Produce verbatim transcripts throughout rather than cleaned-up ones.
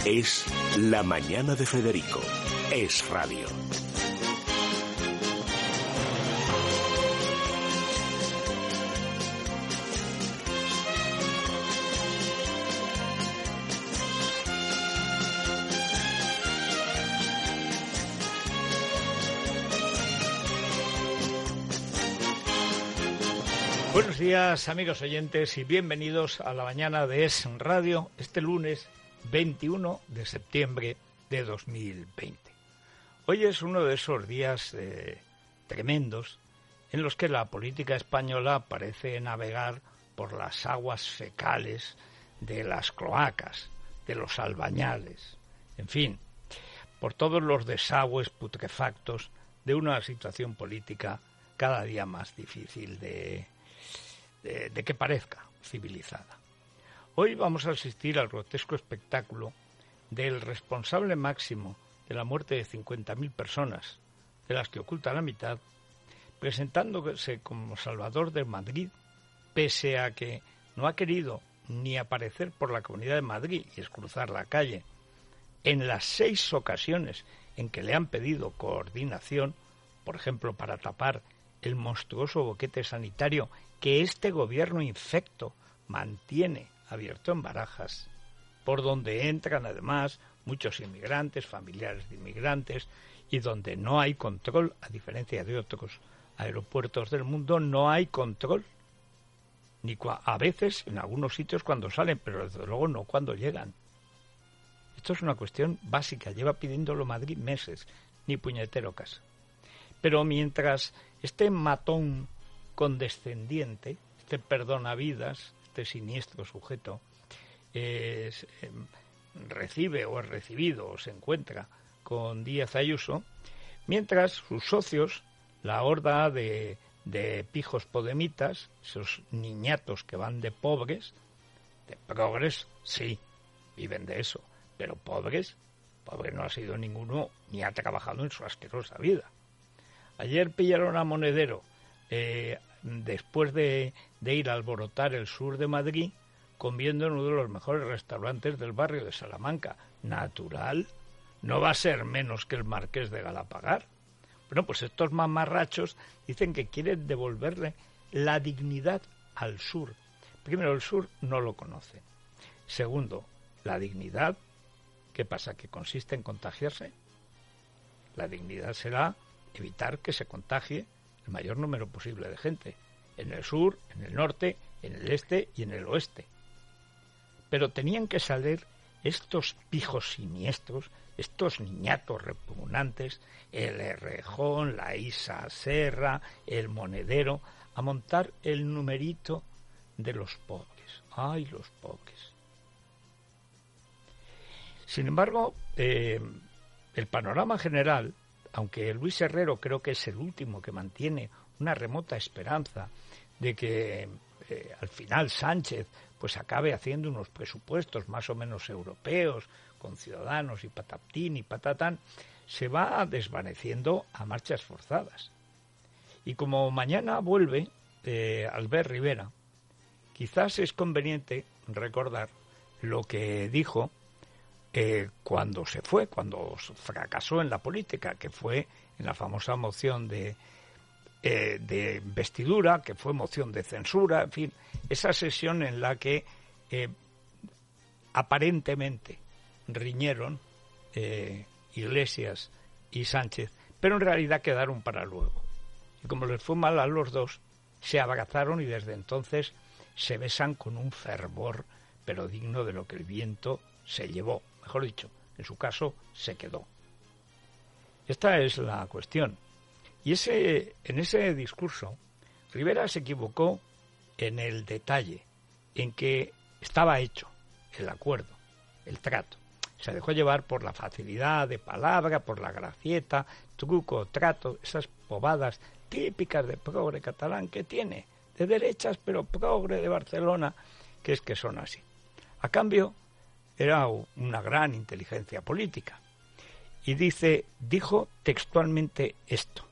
Es La Mañana de Federico. Es radio. Buenos días, amigos oyentes, y bienvenidos a la mañana de Es Radio, este lunes veintiuno de septiembre de dos mil veinte. Hoy es uno de esos días eh, tremendos en los que la política española parece navegar por las aguas fecales de las cloacas, de los albañales, en fin, por todos los desagües putrefactos de una situación política cada día más difícil de... De, de que parezca civilizada. Hoy vamos a asistir al grotesco espectáculo del responsable máximo de la muerte de cincuenta mil personas, de las que oculta la mitad, presentándose como Salvador de Madrid, pese a que no ha querido ni aparecer por la Comunidad de Madrid y es cruzar la calle, en las seis ocasiones en que le han pedido coordinación, por ejemplo, para tapar el monstruoso boquete sanitario que este gobierno infecto mantiene abierto en Barajas, por donde entran además muchos inmigrantes, familiares de inmigrantes, y donde no hay control, a diferencia de otros aeropuertos del mundo, no hay control, ni cua- a veces en algunos sitios cuando salen, pero desde luego no cuando llegan. Esto es una cuestión básica, lleva pidiéndolo Madrid meses, ni puñetero caso. Pero mientras este matón condescendiente, este perdonavidas, este siniestro sujeto, eh, eh, recibe o es recibido o se encuentra con Díaz Ayuso, mientras sus socios, la horda de, de pijos podemitas, esos niñatos que van de pobres, de progres, sí, viven de eso, pero pobres, pobre no ha sido ninguno ni ha trabajado en su asquerosa vida. Ayer pillaron a Monedero, eh, después de, de ir a alborotar el sur de Madrid, comiendo en uno de los mejores restaurantes del barrio de Salamanca. Natural, no va a ser menos que el Marqués de Galapagar. Bueno, pues estos mamarrachos dicen que quieren devolverle la dignidad al sur. Primero, el sur no lo conoce. Segundo, la dignidad, ¿qué pasa? ¿Que consiste en contagiarse? La dignidad será evitar que se contagie el mayor número posible de gente, en el sur, en el norte, en el este y en el oeste. Pero tenían que salir estos pijos siniestros, estos niñatos repugnantes, el Errejón, la Isa Serra, el Monedero, a montar el numerito de los pobres. ¡Ay, los pobres! Sin embargo, eh, el panorama general, aunque Luis Herrero creo que es el último que mantiene una remota esperanza de que eh, al final Sánchez pues acabe haciendo unos presupuestos más o menos europeos, con Ciudadanos y patatín y patatán, se va desvaneciendo a marchas forzadas. Y como mañana vuelve eh, Albert Rivera, quizás es conveniente recordar lo que dijo Eh, cuando se fue, cuando fracasó en la política, que fue en la famosa moción de, eh, de investidura, que fue moción de censura, en fin, esa sesión en la que eh, aparentemente riñeron eh, Iglesias y Sánchez, pero en realidad quedaron para luego. Y como les fue mal a los dos, se abrazaron y desde entonces se besan con un fervor, pero digno de lo que el viento se llevó. Mejor dicho, en su caso, se quedó. Esta es la cuestión. Y ese, en ese discurso, Rivera se equivocó en el detalle, en que estaba hecho el acuerdo, el trato. Se dejó llevar por la facilidad de palabra, por la gracieta, truco, trato, esas bobadas típicas de progre catalán que tiene, de derechas, pero progre de Barcelona, que es que son así. A cambio, era una gran inteligencia política. Y dice, dijo textualmente esto.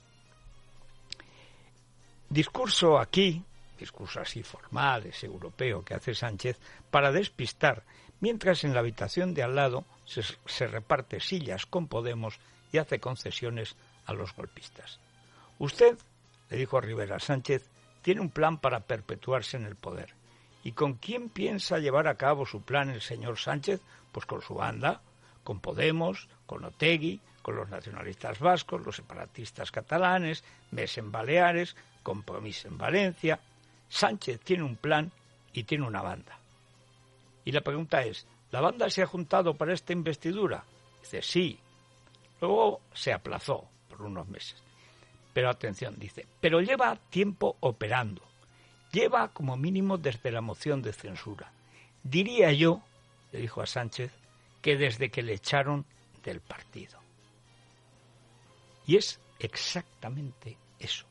Discurso aquí, discurso así formal, ese europeo que hace Sánchez, para despistar, mientras en la habitación de al lado se, se reparte sillas con Podemos y hace concesiones a los golpistas. Usted, le dijo a Rivera Sánchez, tiene un plan para perpetuarse en el poder. ¿Y con quién piensa llevar a cabo su plan el señor Sánchez? Pues con su banda, con Podemos, con Otegi, con los nacionalistas vascos, los separatistas catalanes, M E S en Baleares, Compromís en Valencia. Sánchez tiene un plan y tiene una banda. Y la pregunta es, ¿la banda se ha juntado para esta investidura? Dice, sí. Luego se aplazó por unos meses. Pero atención, dice, pero lleva tiempo operando. Lleva como mínimo desde la moción de censura. Diría yo, le dijo a Sánchez, que desde que le echaron del partido. Y es exactamente eso.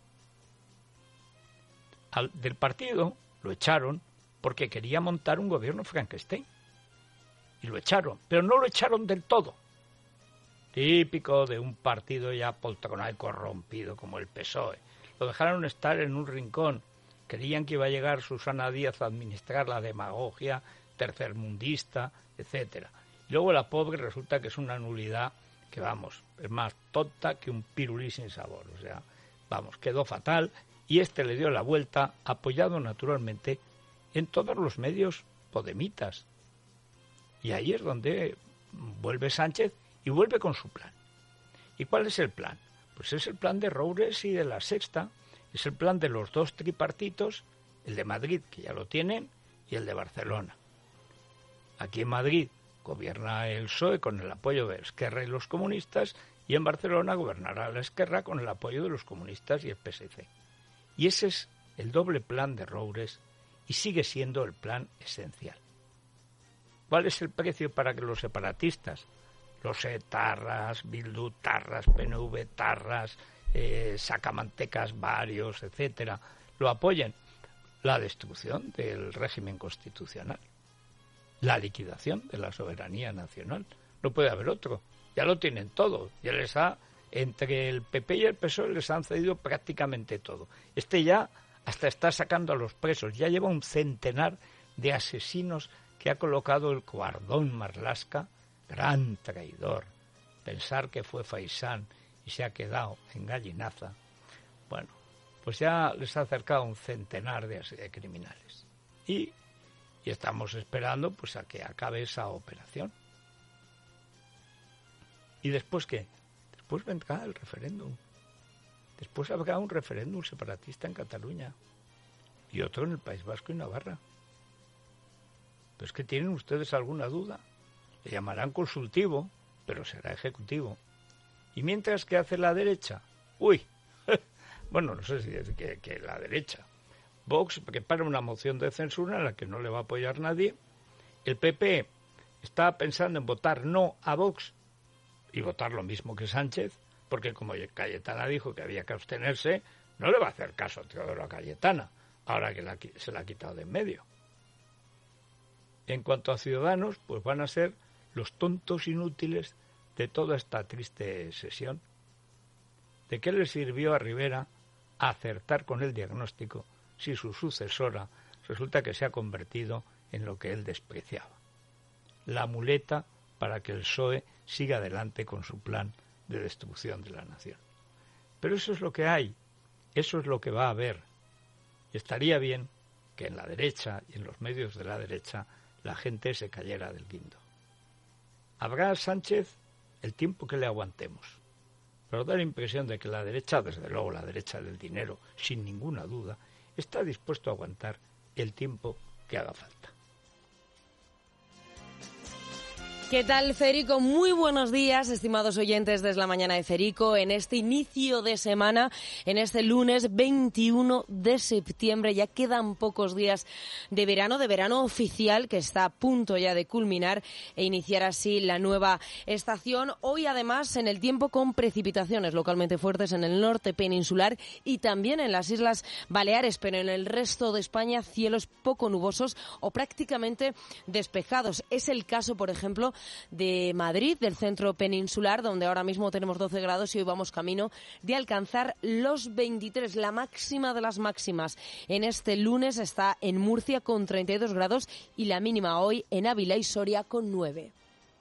Al, del partido lo echaron porque quería montar un gobierno Frankenstein. Y lo echaron, pero no lo echaron del todo. Típico de un partido ya poltronal y corrompido como el P S O E. Lo dejaron estar en un rincón. Creían que iba a llegar Susana Díaz a administrar la demagogia tercermundista, etcétera. Y luego la pobre resulta que es una nulidad que, vamos, es más tonta que un pirulí sin sabor. O sea, vamos, quedó fatal y este le dio la vuelta, apoyado naturalmente en todos los medios podemitas. Y ahí es donde vuelve Sánchez y vuelve con su plan. ¿Y cuál es el plan? Pues es el plan de Roures y de La Sexta, es el plan de los dos tripartitos, el de Madrid, que ya lo tienen, y el de Barcelona. Aquí en Madrid gobierna el P S O E con el apoyo de Esquerra y los comunistas, y en Barcelona gobernará la Esquerra con el apoyo de los comunistas y el P S C. Y ese es el doble plan de Roures y sigue siendo el plan esencial. ¿Cuál es el precio para que los separatistas, los etarras, Bildu tarras, P N V tarras, eh, sacamantecas varios, etcétera, lo apoyen? La destrucción del régimen constitucional, la liquidación de la soberanía nacional. No puede haber otro. Ya lo tienen todo. Ya les ha, entre el P P y el P S O E les han cedido prácticamente todo. Este ya hasta está sacando a los presos. Ya lleva un centenar de asesinos que ha colocado el Guardón Marlaska, gran traidor. Pensar que fue Faisán y se ha quedado en Gallinaza. Bueno, pues ya les ha acercado un centenar de, de criminales. Y, y estamos esperando pues a que acabe esa operación. ¿Y después qué? Después vendrá el referéndum. Después habrá un referéndum separatista en Cataluña y otro en el País Vasco y Navarra. Pero es que tienen ustedes alguna duda. Le llamarán consultivo, pero será ejecutivo. ¿Y mientras qué hace la derecha? Uy, bueno, no sé si es que, que la derecha. Vox prepara una moción de censura en la que no le va a apoyar nadie. El P P está pensando en votar no a Vox y votar lo mismo que Sánchez, porque como Cayetana dijo que había que abstenerse, no le va a hacer caso a Teodoro Cayetana, ahora que la, se la ha quitado de en medio. En cuanto a Ciudadanos, pues van a ser los tontos inútiles de toda esta triste sesión. ¿De qué le sirvió a Rivera acertar con el diagnóstico si su sucesora resulta que se ha convertido en lo que él despreciaba? La muleta para que el P S O E siga adelante con su plan de destrucción de la nación. Pero eso es lo que hay, eso es lo que va a haber. Y estaría bien que en la derecha y en los medios de la derecha la gente se cayera del guindo. Habrá Sánchez el tiempo que le aguantemos, pero da la impresión de que la derecha, desde luego la derecha del dinero, sin ninguna duda, está dispuesto a aguantar el tiempo que haga falta. ¿Qué tal, Federico? Muy buenos días, estimados oyentes desde la mañana de Federico, en este inicio de semana, en este lunes veintiuno de septiembre. Ya quedan pocos días de verano, de verano oficial, que está a punto ya de culminar e iniciar así la nueva estación. Hoy, además, en el tiempo con precipitaciones localmente fuertes en el norte peninsular y también en las Islas Baleares, pero en el resto de España cielos poco nubosos o prácticamente despejados. Es el caso, por ejemplo, de Madrid, del centro peninsular, donde ahora mismo tenemos doce grados y hoy vamos camino de alcanzar los veintitrés. La máxima de las máximas en este lunes está en Murcia con treinta y dos grados y la mínima hoy en Ávila y Soria con nueve.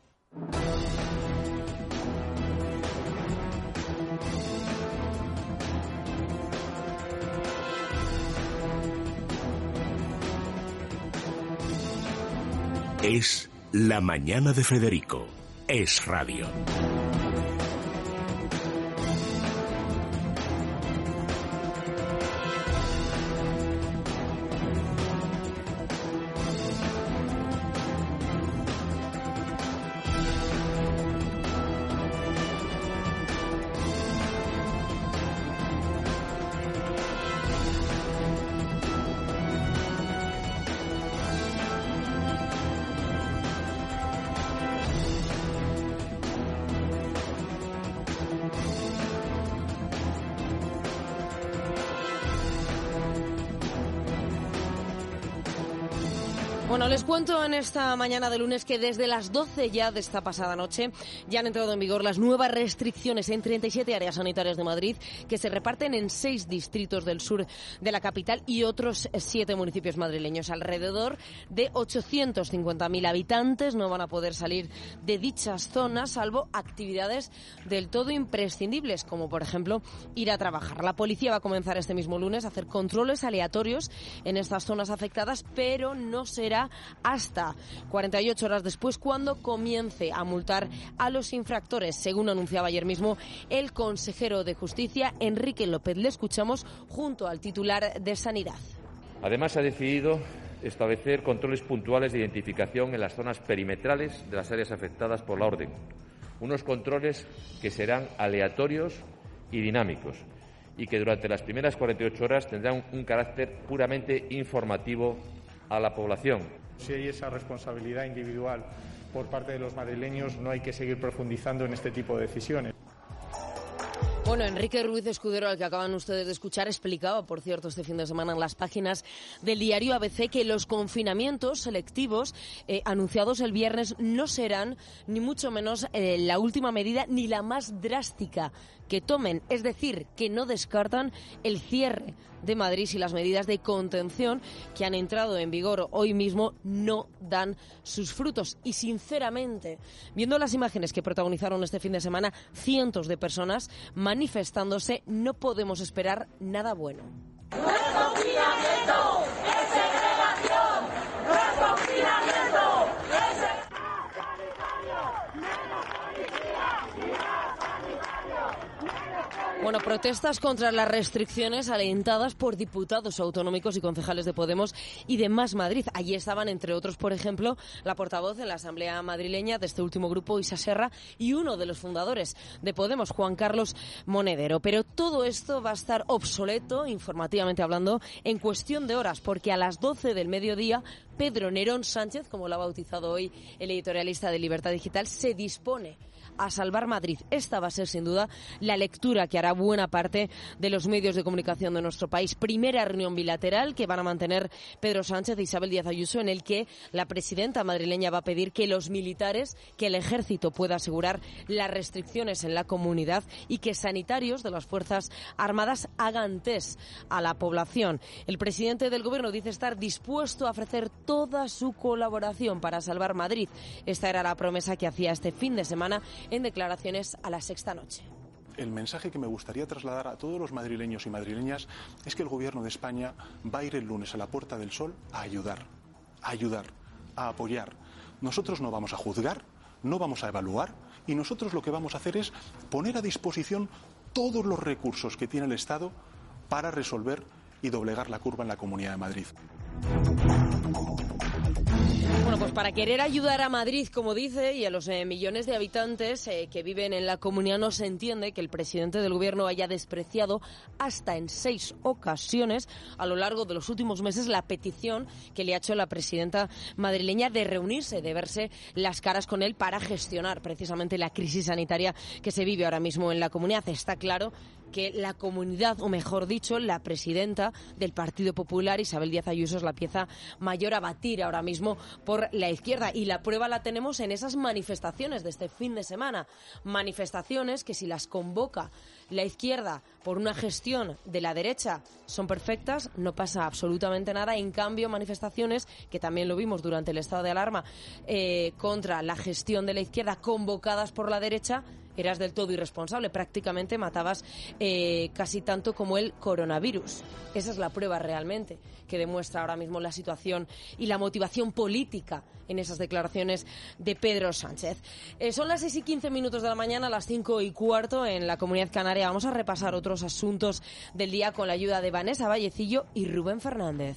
Es La Mañana de Federico. Es Radio. Bueno, les cuento en esta mañana de lunes que desde las doce ya de esta pasada noche ya han entrado en vigor las nuevas restricciones en treinta y siete áreas sanitarias de Madrid que se reparten en seis distritos del sur de la capital y otros siete municipios madrileños. Alrededor de ochocientos cincuenta mil habitantes no van a poder salir de dichas zonas salvo actividades del todo imprescindibles, como por ejemplo ir a trabajar. La policía va a comenzar este mismo lunes a hacer controles aleatorios en estas zonas afectadas, pero no será hasta cuarenta y ocho horas después cuando comience a multar a los infractores, según anunciaba ayer mismo el consejero de Justicia, Enrique López. Le escuchamos junto al titular de Sanidad. Además, ha decidido establecer controles puntuales de identificación en las zonas perimetrales de las áreas afectadas por la orden. Unos controles que serán aleatorios y dinámicos y que durante las primeras cuarenta y ocho horas tendrán un carácter puramente informativo a la población. Si hay esa responsabilidad individual por parte de los madrileños, no hay que seguir profundizando en este tipo de decisiones. Bueno, Enrique Ruiz Escudero, al que acaban ustedes de escuchar, explicaba, por cierto, este fin de semana en las páginas del diario A B C que los confinamientos selectivos eh, anunciados el viernes no serán ni mucho menos eh, la última medida ni la más drástica que tomen. Es decir, que no descartan el cierre de Madrid si las medidas de contención que han entrado en vigor hoy mismo no dan sus frutos. Y sinceramente, viendo las imágenes que protagonizaron este fin de semana cientos de personas manifestándose, no podemos esperar nada bueno. ¡No es confinamiento! ¡Es segregación! ¡No es confinamiento! ¡Es Bueno, protestas contra las restricciones alentadas por diputados autonómicos y concejales de Podemos y de Más Madrid. Allí estaban, entre otros, por ejemplo, la portavoz en la Asamblea madrileña de este último grupo, Isa Serra, y uno de los fundadores de Podemos, Juan Carlos Monedero. Pero todo esto va a estar obsoleto, informativamente hablando, en cuestión de horas, porque a las doce del mediodía, Pedro Nerón Sánchez, como lo ha bautizado hoy el editorialista de Libertad Digital, se dispone a salvar Madrid. Esta va a ser, sin duda, la lectura que hará buena parte de los medios de comunicación de nuestro país. Primera reunión bilateral que van a mantener Pedro Sánchez e Isabel Díaz Ayuso, en el que la presidenta madrileña va a pedir que los militares, que el ejército pueda asegurar las restricciones en la comunidad y que sanitarios de las Fuerzas Armadas hagan test a la población. El presidente del Gobierno dice estar dispuesto a ofrecer toda su colaboración para salvar Madrid. Esta era la promesa que hacía este fin de semana en declaraciones a La Sexta Noche. El mensaje que me gustaría trasladar a todos los madrileños y madrileñas es que el Gobierno de España va a ir el lunes a la Puerta del Sol a ayudar, a ayudar, a apoyar. Nosotros no vamos a juzgar, no vamos a evaluar y nosotros lo que vamos a hacer es poner a disposición todos los recursos que tiene el Estado para resolver y doblegar la curva en la Comunidad de Madrid. Bueno, pues para querer ayudar a Madrid, como dice, y a los eh, millones de habitantes eh, que viven en la comunidad, no se entiende que el presidente del Gobierno haya despreciado hasta en seis ocasiones a lo largo de los últimos meses la petición que le ha hecho la presidenta madrileña de reunirse, de verse las caras con él para gestionar precisamente la crisis sanitaria que se vive ahora mismo en la comunidad. Está claro que la comunidad, o mejor dicho, la presidenta del Partido Popular, Isabel Díaz Ayuso, es la pieza mayor a batir ahora mismo por la izquierda. Y la prueba la tenemos en esas manifestaciones de este fin de semana. Manifestaciones que, si las convoca la izquierda por una gestión de la derecha, son perfectas, no pasa absolutamente nada. En cambio, manifestaciones, que también lo vimos durante el estado de alarma, eh, contra la gestión de la izquierda convocadas por la derecha, eras del todo irresponsable, prácticamente matabas eh, casi tanto como el coronavirus. Esa es la prueba realmente que demuestra ahora mismo la situación y la motivación política en esas declaraciones de Pedro Sánchez. Eh, son las seis y quince minutos de la mañana, las cinco y cuarto en la Comunidad Canaria. Vamos a repasar otros asuntos del día con la ayuda de Vanessa Vallecillo y Rubén Fernández.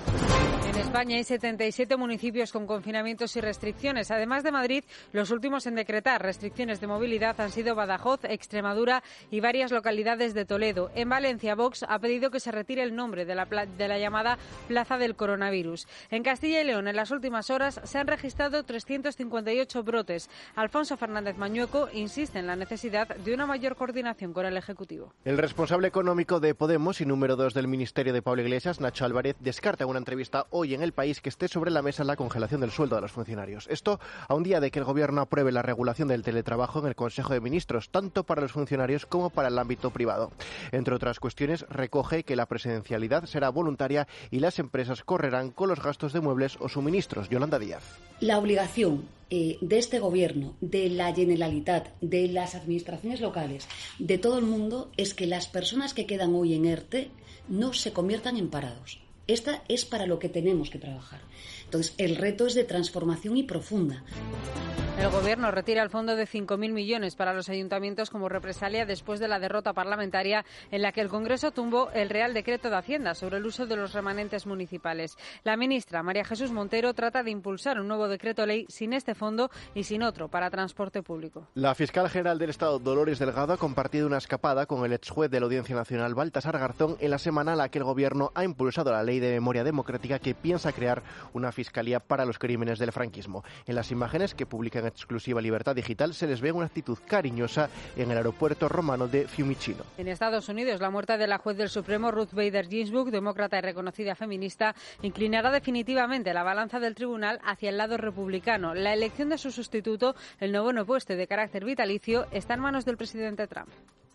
En España hay setenta y siete municipios con confinamientos y restricciones. Además de Madrid, los últimos en decretar restricciones de movilidad han sido Badajoz, Extremadura y varias localidades de Toledo. En Valencia, Vox ha pedido que se retire el nombre de la, de la llamada Plaza del Coronavirus. En Castilla y León, en las últimas horas, se han registrado trescientos cincuenta y ocho brotes. Alfonso Fernández Mañueco insiste en la necesidad de una mayor coordinación con el Ejecutivo. El responsable económico de Podemos y número dos del Ministerio de Pablo Iglesias, Nacho Álvarez, descarta en una entrevista hoy en El País que esté sobre la mesa la congelación del sueldo de los funcionarios. Esto a un día de que el Gobierno apruebe la regulación del teletrabajo en el Consejo de Ministros, tanto para los funcionarios como para el ámbito privado. Entre otras cuestiones, recoge que la presencialidad será voluntaria y las empresas correrán con los gastos de muebles o suministros. Yolanda Díaz. La obligación eh, de este Gobierno, de la Generalitat, de las administraciones locales, de todo el mundo, es que las personas que quedan hoy en ERTE no se conviertan en parados. Esta es para lo que tenemos que trabajar. Entonces, el reto es de transformación y profunda. El Gobierno retira el fondo de cinco mil millones para los ayuntamientos como represalia después de la derrota parlamentaria en la que el Congreso tumbó el Real Decreto de Hacienda sobre el uso de los remanentes municipales. La ministra María Jesús Montero trata de impulsar un nuevo decreto ley sin este fondo y sin otro para transporte público. La fiscal general del Estado, Dolores Delgado, ha compartido una escapada con el exjuez de la Audiencia Nacional, Baltasar Garzón, en la semana en la que el Gobierno ha impulsado la Ley de Memoria Democrática que piensa crear una fiscalía para los crímenes del franquismo. En las imágenes que publican exclusiva Libertad Digital se les ve una actitud cariñosa en el aeropuerto romano de Fiumicino. En Estados Unidos, la muerte de la juez del Supremo Ruth Bader Ginsburg, demócrata y reconocida feminista, inclinará definitivamente la balanza del tribunal hacia el lado republicano. La elección de su sustituto, el noveno puesto de carácter vitalicio, está en manos del presidente Trump.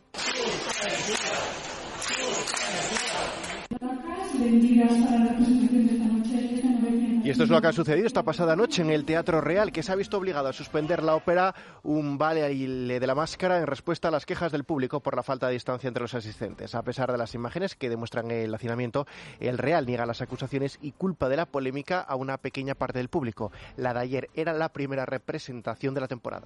Y esto es lo que ha sucedido esta pasada noche en el Teatro Real, que se ha visto obligado a suspender la ópera Un baile de la máscara en respuesta a las quejas del público por la falta de distancia entre los asistentes. A pesar de las imágenes que demuestran el hacinamiento, el Real niega las acusaciones y culpa de la polémica a una pequeña parte del público. La de ayer era la primera representación de la temporada.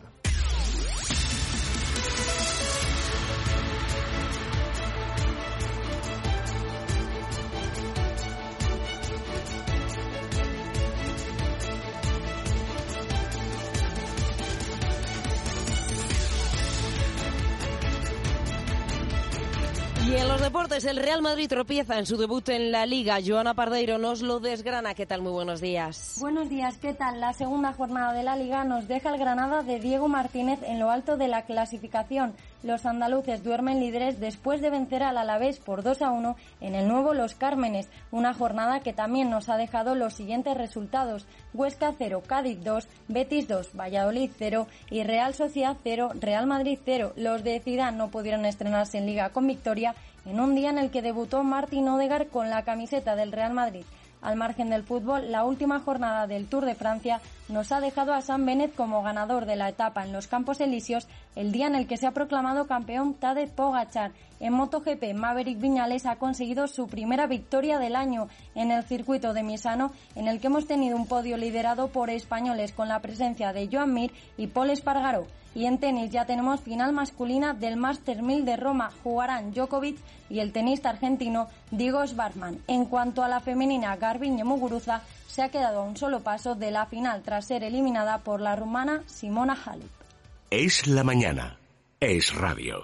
Y en los deportes, el Real Madrid tropieza en su debut en la Liga. Joana Pardeiro nos lo desgrana. ¿Qué tal? Muy buenos días. Buenos días, ¿qué tal? La segunda jornada de la Liga nos deja el Granada de Diego Martínez en lo alto de la clasificación. Los andaluces duermen líderes después de vencer al Alavés por dos a uno en el nuevo Los Cármenes. Una jornada que también nos ha dejado los siguientes resultados: Huesca cero, Cádiz dos, Betis dos, Valladolid cero y Real Sociedad cero, Real Madrid cero. Los de Zidane no pudieron estrenarse en Liga con victoria en un día en el que debutó Martín Odegaard con la camiseta del Real Madrid. Al margen del fútbol, la última jornada del Tour de Francia nos ha dejado a Sam Bennett como ganador de la etapa en los Campos Elíseos, el día en el que se ha proclamado campeón Tadej Pogačar. En MotoGP, Maverick Viñales ha conseguido su primera victoria del año en el circuito de Misano, en el que hemos tenido un podio liderado por españoles con la presencia de Joan Mir y Pol Espargaró. Y en tenis ya tenemos final masculina del Masters mil de Roma. Jugarán Djokovic y el tenista argentino Diego Schwartzman. En cuanto a la femenina, Garbiñe Muguruza se ha quedado a un solo paso de la final tras ser eliminada por la rumana Simona Halep. Es la mañana. Es radio.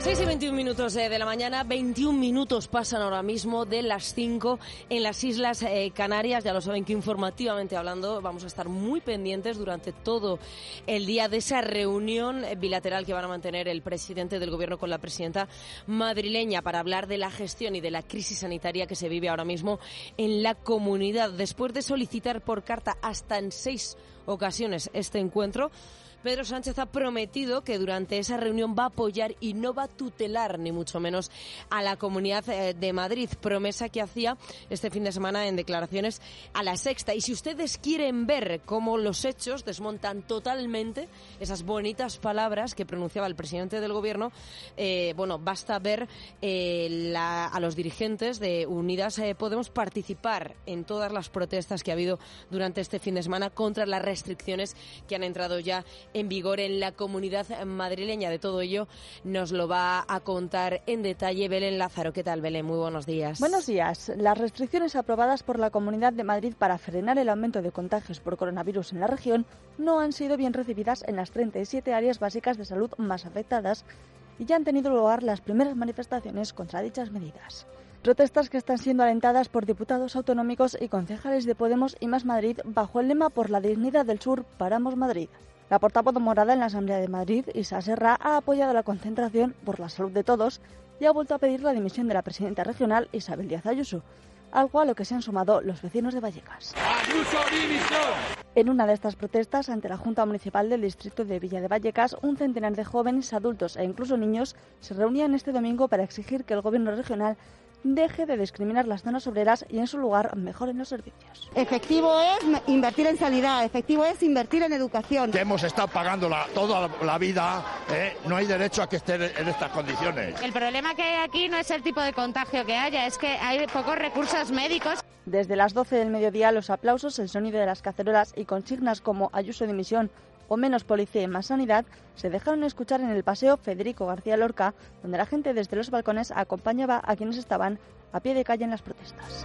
seis y veintiún minutos eh, de la mañana, veintiún minutos pasan ahora mismo de las cinco en las Islas eh, Canarias. Ya lo saben que informativamente hablando vamos a estar muy pendientes durante todo el día de esa reunión bilateral que van a mantener el presidente del Gobierno con la presidenta madrileña para hablar de la gestión y de la crisis sanitaria que se vive ahora mismo en la comunidad. Después de solicitar por carta hasta en seis ocasiones este encuentro, Pedro Sánchez ha prometido que durante esa reunión va a apoyar y no va a tutelar, ni mucho menos, a la Comunidad de Madrid. Promesa que hacía este fin de semana en declaraciones a La Sexta. Y si ustedes quieren ver cómo los hechos desmontan totalmente esas bonitas palabras que pronunciaba el presidente del Gobierno, eh, bueno, basta ver eh, la, a los dirigentes de Unidas eh, Podemos participar en todas las protestas que ha habido durante este fin de semana contra las restricciones que han entrado ya en vigor en la comunidad madrileña. De todo ello nos lo va a contar en detalle Belén Lázaro. ¿Qué tal, Belén? Muy buenos días. Buenos días. Las restricciones aprobadas por la Comunidad de Madrid para frenar el aumento de contagios por coronavirus en la región no han sido bien recibidas en las treinta y siete áreas básicas de salud más afectadas y ya han tenido lugar las primeras manifestaciones contra dichas medidas. Protestas que están siendo alentadas por diputados autonómicos y concejales de Podemos y Más Madrid bajo el lema "Por la dignidad del sur, paramos Madrid". La portavoz morada en la Asamblea de Madrid, Isa Serra, ha apoyado la concentración por la salud de todos y ha vuelto a pedir la dimisión de la presidenta regional, Isabel Díaz Ayuso, algo a lo que se han sumado los vecinos de Vallecas. ¡Ayuso, dimisión! En una de estas protestas ante la Junta Municipal del Distrito de Villa de Vallecas, un centenar de jóvenes, adultos e incluso niños se reunían este domingo para exigir que el Gobierno regional deje de discriminar las zonas obreras y en su lugar mejoren los servicios. Efectivo es invertir en sanidad, efectivo es invertir en educación. Que hemos estado pagándola toda la vida, ¿eh? No hay derecho a que estén en estas condiciones. El problema que hay aquí no es el tipo de contagio que haya, es que hay pocos recursos médicos. Desde las doce del mediodía los aplausos, el sonido de las cacerolas y consignas como Ayuso dimisión o menos policía y más sanidad se dejaron escuchar en el paseo Federico García Lorca, donde la gente desde los balcones acompañaba a quienes estaban a pie de calle en las protestas.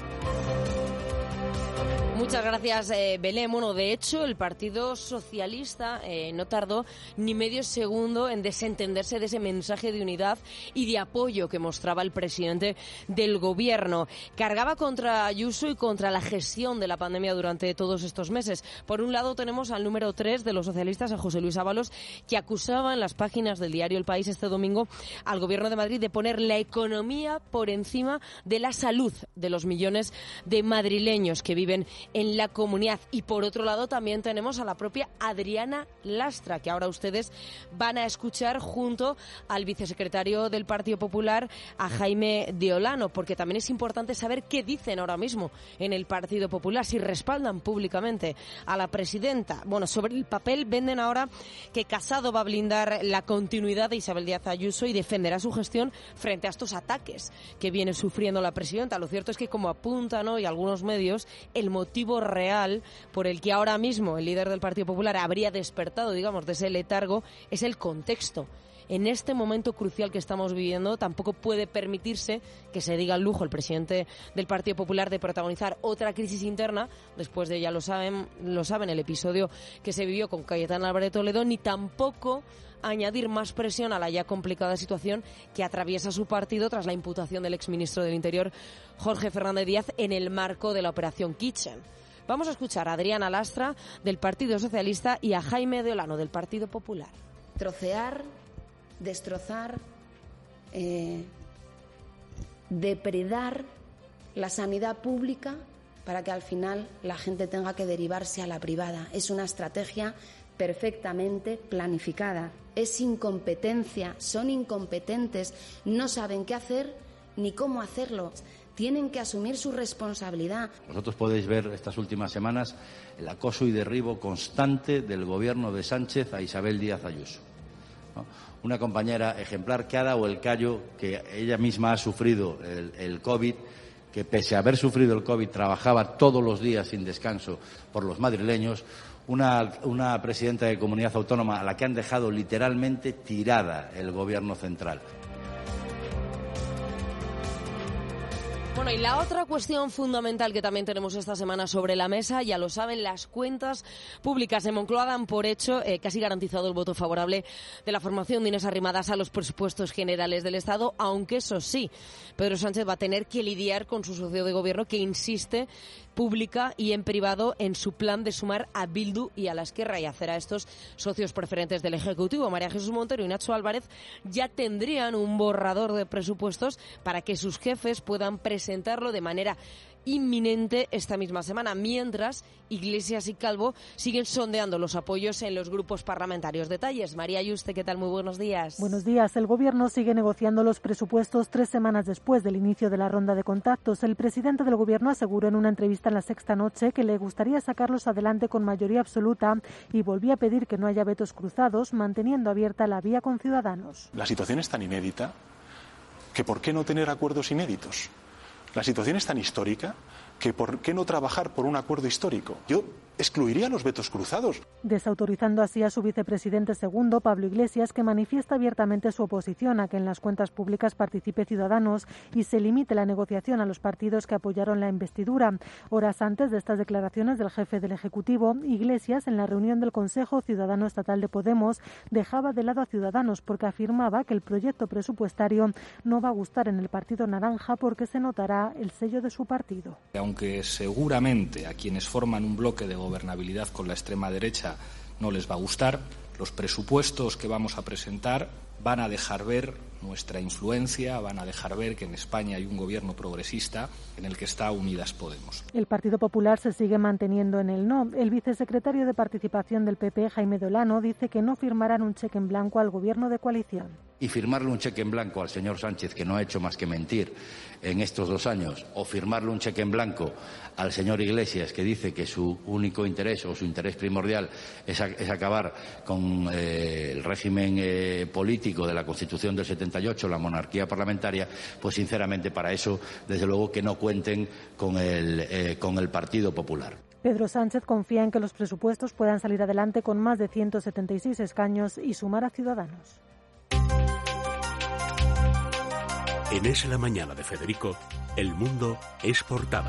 Muchas gracias, eh, Belén. Bueno, de hecho, el Partido Socialista eh, no tardó ni medio segundo en desentenderse de ese mensaje de unidad y de apoyo que mostraba el presidente del Gobierno. Cargaba contra Ayuso y contra la gestión de la pandemia durante todos estos meses. Por un lado, tenemos al número tres de los socialistas, a José Luis Ábalos, que acusaba en las páginas del diario El País este domingo al Gobierno de Madrid de poner la economía por encima de la salud de los millones de madrileños que viven en la comunidad. Y por otro lado también tenemos a la propia Adriana Lastra, que ahora ustedes van a escuchar junto al vicesecretario del Partido Popular, a Jaime de Olano, porque también es importante saber qué dicen ahora mismo en el Partido Popular, si respaldan públicamente a la presidenta. Bueno, sobre el papel venden ahora que Casado va a blindar la continuidad de Isabel Díaz Ayuso y defenderá su gestión frente a estos ataques que viene sufriendo la presidenta. Lo cierto es que, como apuntan hoy algunos medios, el motivo real por el que ahora mismo el líder del Partido Popular habría despertado, digamos, de ese letargo es el contexto. En este momento crucial que estamos viviendo, tampoco puede permitirse que se diga el lujo el presidente del Partido Popular de protagonizar otra crisis interna, después de, ya lo saben, lo saben, el episodio que se vivió con Cayetana Álvarez Toledo, ni tampoco añadir más presión a la ya complicada situación que atraviesa su partido tras la imputación del exministro del Interior, Jorge Fernández Díaz, en el marco de la Operación Kitchen. Vamos a escuchar a Adriana Lastra, del Partido Socialista, y a Jaime de Olano, del Partido Popular. Trocear, destrozar, eh, depredar la sanidad pública para que al final la gente tenga que derivarse a la privada. Es una estrategia perfectamente planificada. Es incompetencia, son incompetentes, no saben qué hacer ni cómo hacerlo. Tienen que asumir su responsabilidad. Vosotros podéis ver estas últimas semanas el acoso y derribo constante del Gobierno de Sánchez a Isabel Díaz Ayuso, ¿no? Una compañera ejemplar que ha dado el callo, que ella misma ha sufrido el, el COVID, que pese a haber sufrido el COVID trabajaba todos los días sin descanso por los madrileños. Una, una presidenta de comunidad autónoma a la que han dejado literalmente tirada el Gobierno central. Bueno, y la otra cuestión fundamental que también tenemos esta semana sobre la mesa, ya lo saben, las cuentas públicas de Moncloa dan por hecho eh, casi garantizado el voto favorable de la formación de Inés Arrimadas a los presupuestos generales del Estado, aunque eso sí, Pedro Sánchez va a tener que lidiar con su socio de gobierno que insiste pública y en privado en su plan de sumar a Bildu y a la Esquerra y hacer a estos socios preferentes del Ejecutivo. María Jesús Montero y Nacho Álvarez ya tendrían un borrador de presupuestos para que sus jefes puedan presentarlo de manera inminente esta misma semana, mientras Iglesias y Calvo siguen sondeando los apoyos en los grupos parlamentarios. Detalles, María Yuste, ¿qué tal? Muy buenos días. Buenos días. El Gobierno sigue negociando los presupuestos tres semanas después del inicio de la ronda de contactos. El presidente del Gobierno aseguró en una entrevista en La Sexta Noche que le gustaría sacarlos adelante con mayoría absoluta y volvió a pedir que no haya vetos cruzados, manteniendo abierta la vía con Ciudadanos. La situación es tan inédita que ¿por qué no tener acuerdos inéditos? La situación es tan histórica que ¿por qué no trabajar por un acuerdo histórico? Yo excluiría los vetos cruzados. Desautorizando así a su vicepresidente segundo, Pablo Iglesias, que manifiesta abiertamente su oposición a que en las cuentas públicas participe Ciudadanos y se limite la negociación a los partidos que apoyaron la investidura. Horas antes de estas declaraciones del jefe del Ejecutivo, Iglesias, en la reunión del Consejo Ciudadano Estatal de Podemos, dejaba de lado a Ciudadanos porque afirmaba que el proyecto presupuestario no va a gustar en el Partido Naranja porque se notará el sello de su partido. Aunque seguramente a quienes forman un bloque de gobernabilidad con la extrema derecha no les va a gustar, los presupuestos que vamos a presentar van a dejar ver nuestra influencia, van a dejar ver que en España hay un gobierno progresista en el que está Unidas Podemos. El Partido Popular se sigue manteniendo en el no. El vicesecretario de Participación del P P, Jaime Dolano, dice que no firmarán un cheque en blanco al gobierno de coalición. Y firmarle un cheque en blanco al señor Sánchez, que no ha hecho más que mentir en estos dos años, o firmarle un cheque en blanco al señor Iglesias, que dice que su único interés o su interés primordial es, a, es acabar con eh, el régimen eh, político de la Constitución del setenta y ocho, la monarquía parlamentaria, pues sinceramente para eso, desde luego que no cuenten con el, eh, con el Partido Popular. Pedro Sánchez confía en que los presupuestos puedan salir adelante con más de ciento setenta y seis escaños y sumar a Ciudadanos. En Es la Mañana de Federico, El Mundo es portada.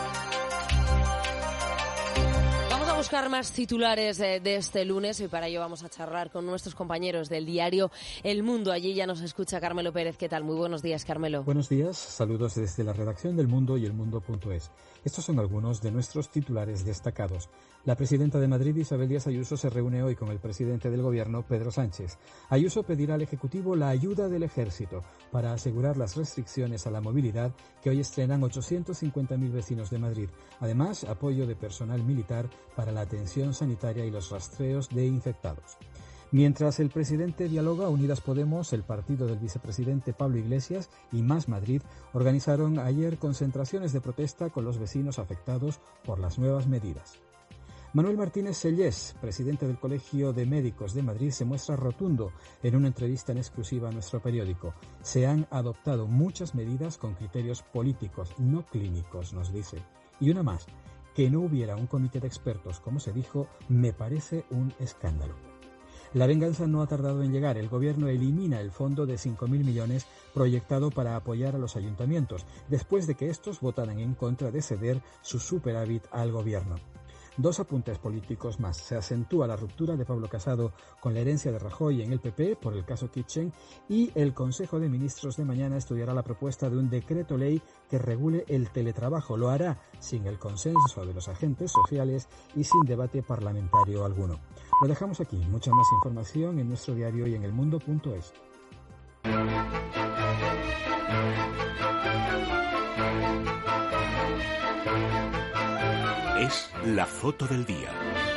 Vamos a buscar más titulares de, de este lunes y para ello vamos a charlar con nuestros compañeros del diario El Mundo. Allí ya nos escucha Carmelo Pérez. ¿Qué tal? Muy buenos días, Carmelo. Buenos días, saludos desde la redacción del Mundo y elmundo punto es. Estos son algunos de nuestros titulares destacados. La presidenta de Madrid, Isabel Díaz Ayuso, se reúne hoy con el presidente del Gobierno, Pedro Sánchez. Ayuso pedirá al Ejecutivo la ayuda del Ejército para asegurar las restricciones a la movilidad que hoy estrenan ochocientos cincuenta mil vecinos de Madrid. Además, apoyo de personal militar para la atención sanitaria y los rastreos de infectados. Mientras el presidente dialoga, Unidas Podemos, el partido del vicepresidente Pablo Iglesias y Más Madrid organizaron ayer concentraciones de protesta con los vecinos afectados por las nuevas medidas. Manuel Martínez Sellés, presidente del Colegio de Médicos de Madrid, se muestra rotundo en una entrevista en exclusiva a nuestro periódico. Se han adoptado muchas medidas con criterios políticos, no clínicos, nos dice. Y una más, que no hubiera un comité de expertos, como se dijo, me parece un escándalo. La venganza no ha tardado en llegar. El Gobierno elimina el fondo de cinco mil millones proyectado para apoyar a los ayuntamientos, después de que estos votaran en contra de ceder su superávit al Gobierno. Dos apuntes políticos más. Se acentúa la ruptura de Pablo Casado con la herencia de Rajoy en el P P por el caso Kitchen y el Consejo de Ministros de mañana estudiará la propuesta de un decreto ley que regule el teletrabajo. Lo hará sin el consenso de los agentes sociales y sin debate parlamentario alguno. Lo dejamos aquí. Mucha más información en nuestro diario y en elmundo punto es. Es la foto del día.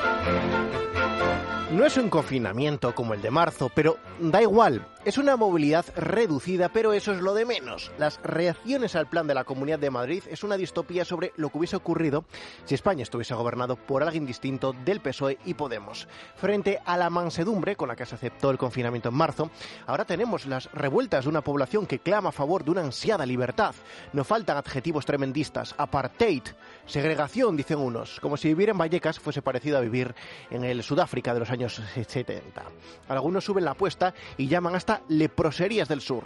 No es un confinamiento como el de marzo, pero da igual. Es una movilidad reducida, pero eso es lo de menos. Las reacciones al plan de la Comunidad de Madrid es una distopía sobre lo que hubiese ocurrido si España estuviese gobernado por alguien distinto del P S O E y Podemos. Frente a la mansedumbre con la que se aceptó el confinamiento en marzo, ahora tenemos las revueltas de una población que clama a favor de una ansiada libertad. No faltan adjetivos tremendistas: apartheid, segregación, dicen unos, como si vivir en Vallecas fuese parecido a vivir en el Sudáfrica de los años setenta. Algunos suben la apuesta y llaman hasta leproserías del sur.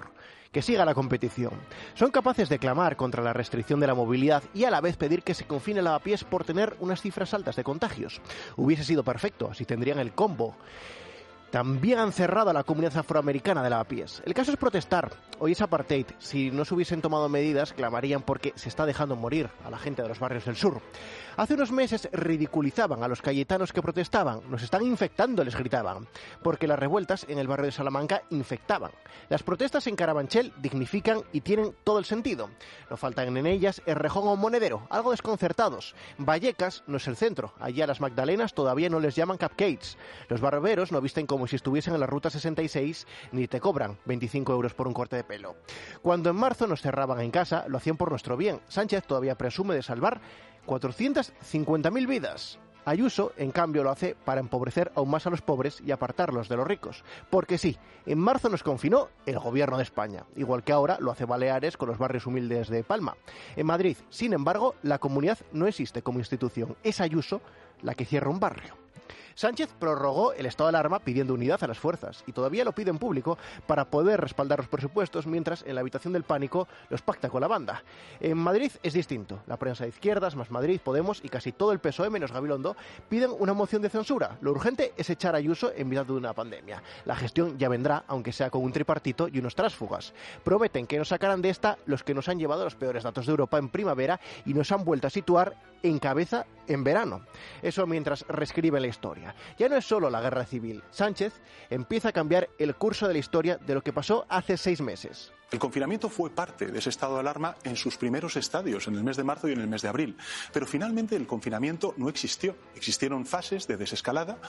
que siga la competición. Son capaces de clamar contra la restricción de la movilidad y a la vez pedir que se confine Lavapiés por tener unas cifras altas de contagios. Hubiese sido perfecto si tendrían el combo. También han cerrado a la comunidad afroamericana de Lavapiés. El caso es protestar. Hoy es apartheid. Si no se hubiesen tomado medidas, clamarían porque se está dejando morir a la gente de los barrios del sur. Hace unos meses ridiculizaban a los cayetanos que protestaban. Nos están infectando, les gritaban. Porque las revueltas en el barrio de Salamanca infectaban. Las protestas en Carabanchel dignifican y tienen todo el sentido. No faltan en ellas Errejón o Monedero, algo desconcertados. Vallecas no es el centro. Allí a las Magdalenas todavía no les llaman cupcakes. Los barberos no visten como si estuviesen en la ruta sesenta y seis ni te cobran veinticinco euros por un corte de pelo. Cuando en marzo nos cerraban en casa, lo hacían por nuestro bien. Sánchez todavía presume de salvar cuatrocientas cincuenta mil vidas. Ayuso, en cambio, lo hace para empobrecer aún más a los pobres y apartarlos de los ricos. Porque sí, en marzo nos confinó el gobierno de España, igual que ahora lo hace Baleares con los barrios humildes de Palma. En Madrid, sin embargo, la comunidad no existe como institución. Es Ayuso la que cierra un barrio. Sánchez prorrogó el estado de alarma pidiendo unidad a las fuerzas y todavía lo pide en público para poder respaldar los presupuestos, mientras en la habitación del pánico los pacta con la banda. En Madrid es distinto. La prensa de izquierdas, Más Madrid, Podemos y casi todo el P S O E menos Gabilondo piden una moción de censura. Lo urgente es echar a Ayuso en mitad de una pandemia. La gestión ya vendrá, aunque sea con un tripartito y unos tránsfugas. Prometen que nos sacarán de esta los que nos han llevado los peores datos de Europa en primavera y nos han vuelto a situar en cabeza en verano. Eso mientras reescribe la historia. Ya no es solo la guerra civil. Sánchez empieza a cambiar el curso de la historia de lo que pasó hace seis meses. El confinamiento fue parte de ese estado de alarma en sus primeros estadios, en el mes de marzo y en el mes de abril. Pero finalmente el confinamiento no existió. Existieron fases de desescalada.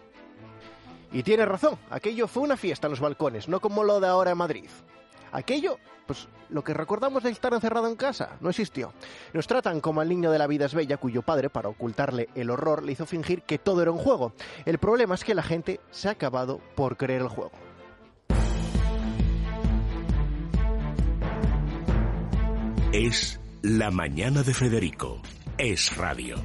Y tiene razón, aquello fue una fiesta en los balcones, no como lo de ahora en Madrid. Aquello, pues lo que recordamos de estar encerrado en casa, no existió. Nos tratan como al niño de La vida es bella, cuyo padre, para ocultarle el horror, le hizo fingir que todo era un juego. El problema es que la gente se ha acabado por creer el juego. Es La mañana de Federico. Es radio.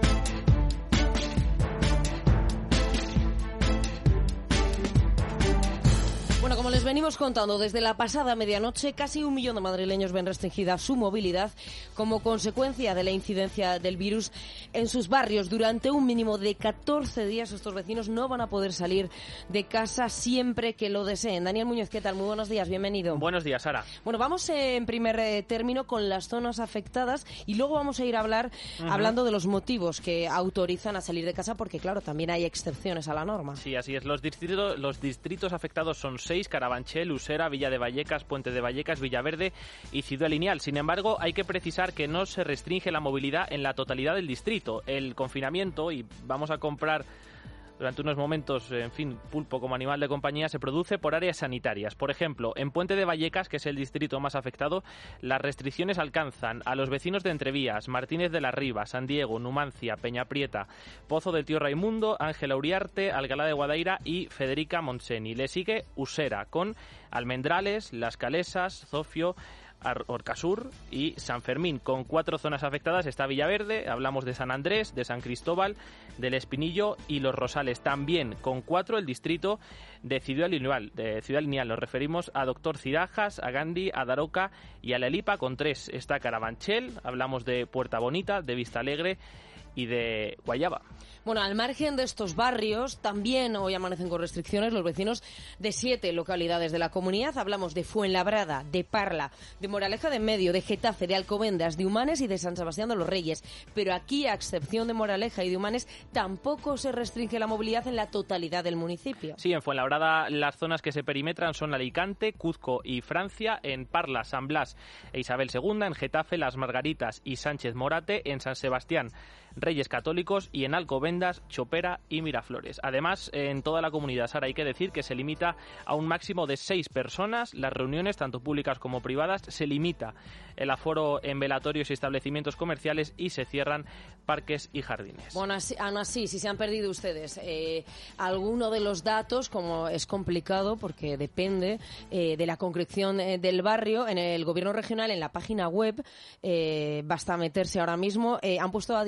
Bueno, como les venimos contando, desde la pasada medianoche casi un millón de madrileños ven restringida su movilidad como consecuencia de la incidencia del virus en sus barrios. Durante un mínimo de catorce días estos vecinos no van a poder salir de casa siempre que lo deseen. Daniel Muñoz, ¿qué tal? Muy buenos días, bienvenido. Buenos días, Sara. Bueno, vamos eh, en primer eh, término con las zonas afectadas y luego vamos a ir a hablar uh-huh. hablando de los motivos que autorizan a salir de casa, porque claro, también hay excepciones a la norma. Sí, así es. Los distritos, los distritos afectados son seis: Carabanchel, Usera, Villa de Vallecas, Puente de Vallecas, Villaverde y Ciudad Lineal. Sin embargo, hay que precisar que no se restringe la movilidad en la totalidad del distrito. El confinamiento, y vamos a comprar durante unos momentos, en fin, pulpo como animal de compañía, se produce por áreas sanitarias. Por ejemplo, en Puente de Vallecas, que es el distrito más afectado, las restricciones alcanzan a los vecinos de Entrevías, Martínez de la Riva, San Diego, Numancia, Peñaprieta, Pozo del Tío Raimundo, Ángela Uriarte, Alcalá de Guadaira y Federica Montseny. Le sigue Usera, con Almendrales, Las Calesas, Zofio, Orcasur y San Fermín. Con cuatro zonas afectadas está Villaverde, hablamos de San Andrés, de San Cristóbal, del Espinillo y Los Rosales. También con cuatro el distrito de Ciudad Lineal. De Ciudad Lineal nos referimos a Doctor Cirajas, a Gandhi, a Daroca y a La Elipa. Con tres está Carabanchel, hablamos de Puerta Bonita, de Vista Alegre y de Guayaba. Bueno, al margen de estos barrios, también hoy amanecen con restricciones los vecinos de siete localidades de la comunidad. Hablamos de Fuenlabrada, de Parla, de Moraleja de Medio, de Getafe, de Alcobendas, de Humanes y de San Sebastián de los Reyes. Pero aquí, a excepción de Moraleja y de Humanes, tampoco se restringe la movilidad en la totalidad del municipio. Sí, en Fuenlabrada las zonas que se perimetran son Alicante, Cuzco y Francia. En Parla, San Blas e Isabel segunda. En Getafe, Las Margaritas y Sánchez Morate. En San Sebastián, Reyes Católicos, y en Alcobendas, Chopera y Miraflores. Además, en toda la comunidad, Sara, hay que decir que se limita a un máximo de seis personas. Las reuniones, tanto públicas como privadas, se limita el aforo en velatorios y establecimientos comerciales y se cierran parques y jardines. Bueno, así, aún así, si se han perdido ustedes eh, alguno de los datos, como es complicado porque depende eh, de la concreción eh, del barrio, en el gobierno regional, en la página web, eh, basta meterse ahora mismo, eh, han puesto a disposición de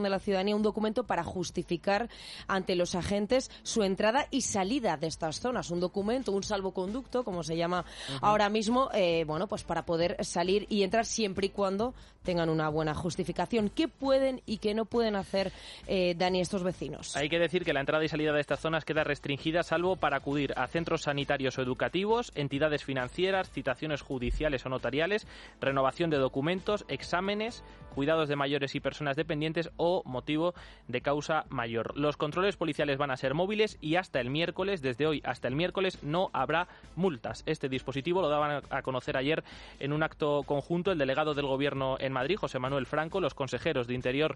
de la ciudadanía un documento para justificar ante los agentes su entrada y salida de estas zonas. Un documento, un salvoconducto, como se llama uh-huh. ahora mismo, eh, bueno, pues para poder salir y entrar siempre y cuando tengan una buena justificación. ¿Qué pueden y qué no pueden hacer, eh, Dani, estos vecinos? Hay que decir que la entrada y salida de estas zonas queda restringida salvo para acudir a centros sanitarios o educativos, entidades financieras, citaciones judiciales o notariales, renovación de documentos, exámenes, cuidados de mayores y personas dependientes o motivo de causa mayor. Los controles policiales van a ser móviles y hasta el miércoles, desde hoy hasta el miércoles, no habrá multas. Este dispositivo lo daban a conocer ayer en un acto conjunto el delegado del Gobierno en Madrid, José Manuel Franco, los consejeros de Interior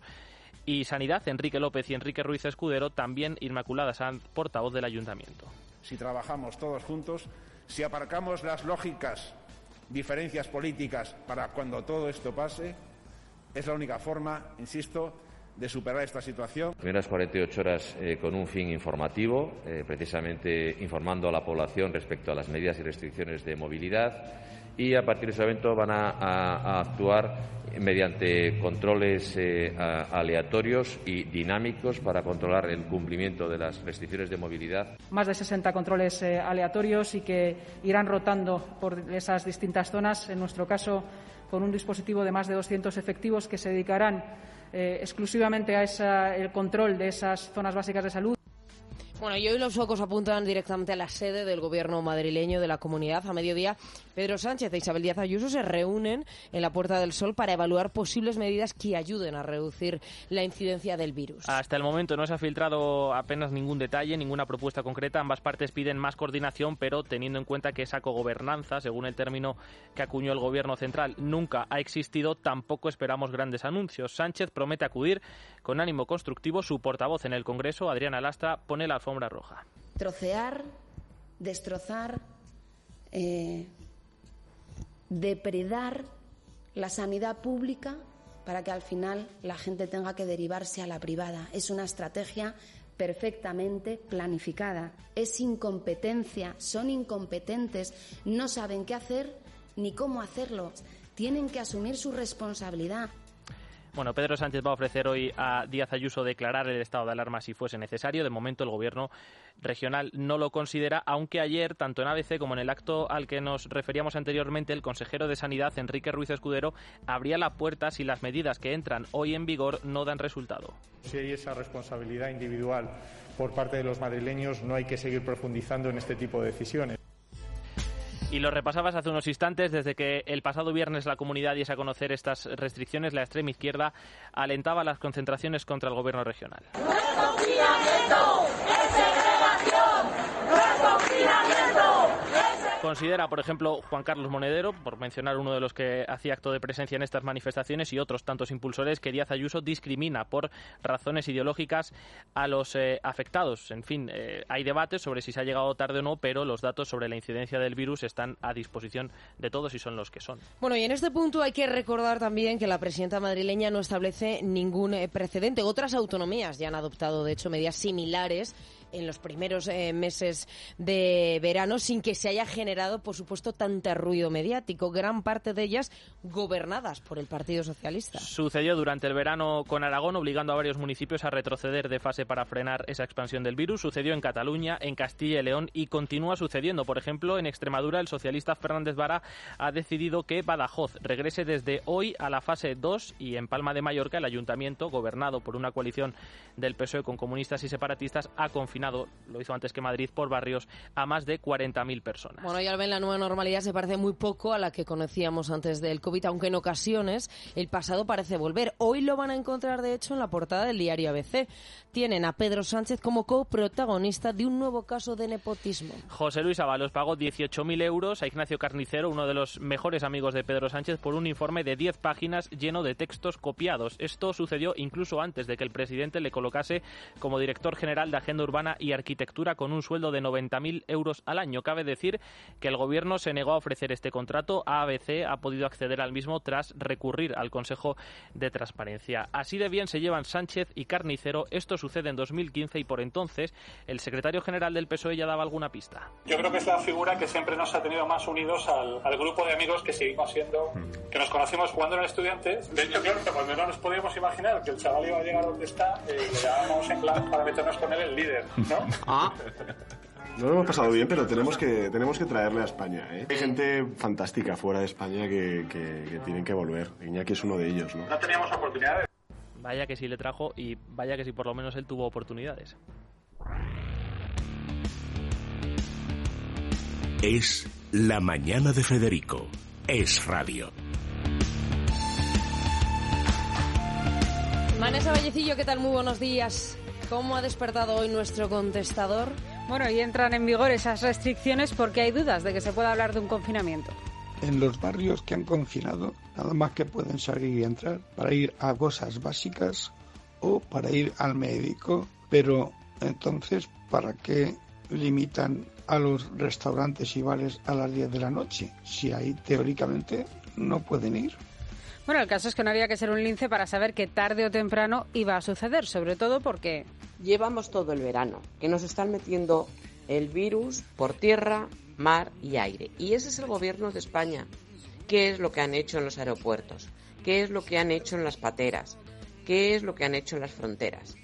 y Sanidad, Enrique López y Enrique Ruiz Escudero, también Inmaculada Sanz, portavoz del Ayuntamiento. Si trabajamos todos juntos, si aparcamos las lógicas diferencias políticas para cuando todo esto pase, es la única forma, insisto, de superar esta situación. Primeras cuarenta y ocho horas eh, con un fin informativo, eh, precisamente informando a la población respecto a las medidas y restricciones de movilidad, y a partir de ese momento van a, a, a actuar mediante controles eh, a, aleatorios y dinámicos para controlar el cumplimiento de las restricciones de movilidad. Más de sesenta controles eh, aleatorios y que irán rotando por esas distintas zonas, en nuestro caso con un dispositivo de más de doscientos efectivos que se dedicarán eh, exclusivamente a esa, el control de esas zonas básicas de salud. Bueno, y hoy los focos apuntan directamente a la sede del Gobierno madrileño de la Comunidad. A mediodía, Pedro Sánchez e Isabel Díaz Ayuso se reúnen en la Puerta del Sol para evaluar posibles medidas que ayuden a reducir la incidencia del virus. Hasta el momento no se ha filtrado apenas ningún detalle, ninguna propuesta concreta. Ambas partes piden más coordinación, pero teniendo en cuenta que esa cogobernanza, según el término que acuñó el Gobierno central, nunca ha existido, tampoco esperamos grandes anuncios. Sánchez promete acudir con ánimo constructivo. Su portavoz en el Congreso, Adriana Lastra, pone la alfombra roja. Trocear, destrozar, eh, depredar la sanidad pública para que al final la gente tenga que derivarse a la privada. Es una estrategia perfectamente planificada. Es incompetencia, son incompetentes, no saben qué hacer ni cómo hacerlo. Tienen que asumir su responsabilidad. Bueno, Pedro Sánchez va a ofrecer hoy a Díaz Ayuso declarar el estado de alarma si fuese necesario. De momento el Gobierno regional no lo considera, aunque ayer, tanto en A B C como en el acto al que nos referíamos anteriormente, el consejero de Sanidad, Enrique Ruiz Escudero, abría la puerta si las medidas que entran hoy en vigor no dan resultado. Si hay esa responsabilidad individual por parte de los madrileños, no hay que seguir profundizando en este tipo de decisiones. Y lo repasabas hace unos instantes, desde que el pasado viernes la comunidad diese a conocer estas restricciones, la extrema izquierda alentaba las concentraciones contra el Gobierno regional. ¡No es confinamiento! ¡Es segregación! ¡No es confinamiento! Considera, por ejemplo, Juan Carlos Monedero, por mencionar uno de los que hacía acto de presencia en estas manifestaciones, y otros tantos impulsores, que Díaz Ayuso discrimina por razones ideológicas a los eh, afectados. En fin, eh, hay debates sobre si se ha llegado tarde o no, pero los datos sobre la incidencia del virus están a disposición de todos y son los que son. Bueno, y en este punto hay que recordar también que la presidenta madrileña no establece ningún eh, precedente. Otras autonomías ya han adoptado, de hecho, medidas similares en los primeros eh, meses de verano, sin que se haya generado, por supuesto, tanto ruido mediático, gran parte de ellas gobernadas por el Partido Socialista. Sucedió durante el verano con Aragón, obligando a varios municipios a retroceder de fase para frenar esa expansión del virus. Sucedió en Cataluña, en Castilla y León, y continúa sucediendo. Por ejemplo, en Extremadura, el socialista Fernández Vara ha decidido que Badajoz regrese desde hoy a la fase dos, y en Palma de Mallorca el ayuntamiento, gobernado por una coalición del P S O E con comunistas y separatistas, ha confinado, lo hizo antes que Madrid, por barrios a más de cuarenta mil personas. Bueno, ya ven, la nueva normalidad se parece muy poco a la que conocíamos antes del COVID, aunque en ocasiones el pasado parece volver. Hoy lo van a encontrar, de hecho, en la portada del diario A B C. Tienen a Pedro Sánchez como coprotagonista de un nuevo caso de nepotismo. José Luis Ábalos pagó dieciocho mil euros a Ignacio Carnicero, uno de los mejores amigos de Pedro Sánchez, por un informe de diez páginas lleno de textos copiados. Esto sucedió incluso antes de que el presidente le colocase como director general de Agenda Urbana Medicina y Arquitectura con un sueldo de noventa mil euros al año. Cabe decir que el Gobierno se negó a ofrecer este contrato. A B C ha podido acceder al mismo tras recurrir al Consejo de Transparencia. Así de bien se llevan Sánchez y Carnicero. Esto sucede en dos mil quince y por entonces el secretario general del P S O E ya daba alguna pista. Yo creo que es la figura que siempre nos ha tenido más unidos al, al grupo de amigos que seguimos siendo, que nos conocimos cuando eran estudiantes. De hecho, claro, cuando no nos podíamos imaginar que el chaval iba a llegar donde está, eh, le dábamos en plan para meternos con él el líder, ¿no? Ah. No lo hemos pasado bien, pero tenemos que tenemos que traerle a España, ¿eh? Hay gente fantástica fuera de España que, que, que tienen que volver. Iñaki es uno de ellos, ¿no? No teníamos oportunidades. Vaya que sí le trajo y vaya que sí por lo menos él tuvo oportunidades. Es La Mañana de Federico. Es radio. Vanessa Vallecillo, ¿qué tal? Muy buenos días. ¿Cómo ha despertado hoy nuestro contestador? Bueno, y entran en vigor esas restricciones porque hay dudas de que se pueda hablar de un confinamiento. En los barrios que han confinado, nada más que pueden salir y entrar para ir a cosas básicas o para ir al médico. Pero entonces, ¿para qué limitan a los restaurantes y bares a las diez de la noche? Si ahí teóricamente no pueden ir. Bueno, el caso es que no había que ser un lince para saber que tarde o temprano iba a suceder, sobre todo porque... Llevamos todo el verano, que nos están metiendo el virus por tierra, mar y aire. Y ese es el gobierno de España. ¿Qué es lo que han hecho en los aeropuertos? ¿Qué es lo que han hecho en las pateras? ¿Qué es lo que han hecho en las fronteras?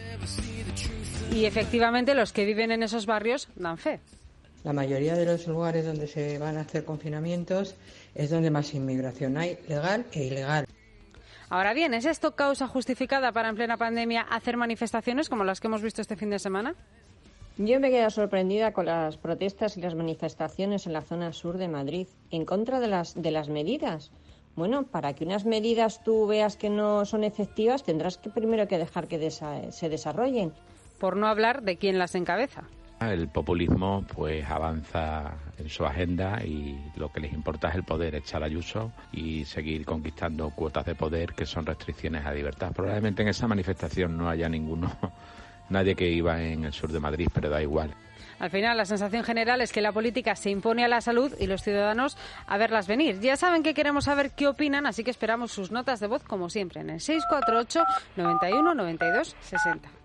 Y efectivamente los que viven en esos barrios dan fe. La mayoría de los lugares donde se van a hacer confinamientos es donde más inmigración hay, legal e ilegal. Ahora bien, ¿es esto causa justificada para en plena pandemia hacer manifestaciones como las que hemos visto este fin de semana? Yo me quedo sorprendida con las protestas y las manifestaciones en la zona sur de Madrid en contra de las, de las medidas. Bueno, para que unas medidas tú veas que no son efectivas, tendrás que primero que dejar que desa- se desarrollen. Por no hablar de quién las encabeza. El populismo pues avanza en su agenda y lo que les importa es el poder, echar a Ayuso y seguir conquistando cuotas de poder que son restricciones a libertad. Probablemente en esa manifestación no haya ninguno, nadie que iba en el sur de Madrid, pero da igual. Al final, la sensación general es que la política se impone a la salud y los ciudadanos a verlas venir. Ya saben que queremos saber qué opinan, así que esperamos sus notas de voz, como siempre, en el seis cuatro ocho, noventa y uno, noventa y dos, sesenta.